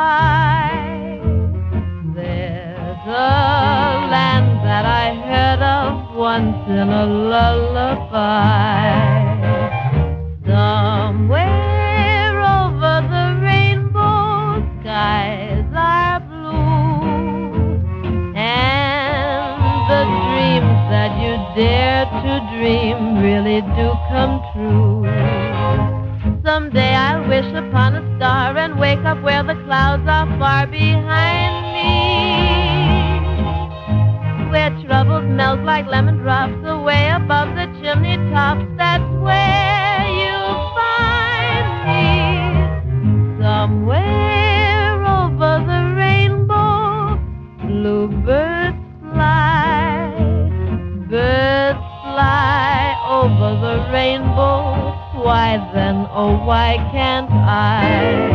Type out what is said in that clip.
high. There's a land that I heard of once in a lullaby. Somewhere over the rainbow, skies are blue, and the dreams that you dare to dream really do come true. Someday I'll wish upon a star and wake up where the clouds are far behind me, where troubles melt like lemon drops away above the chimney tops. That's where you'll find me, somewhere over the rainbow. Bluebirds fly, birds fly over the rainbow. Why then, oh why can't I?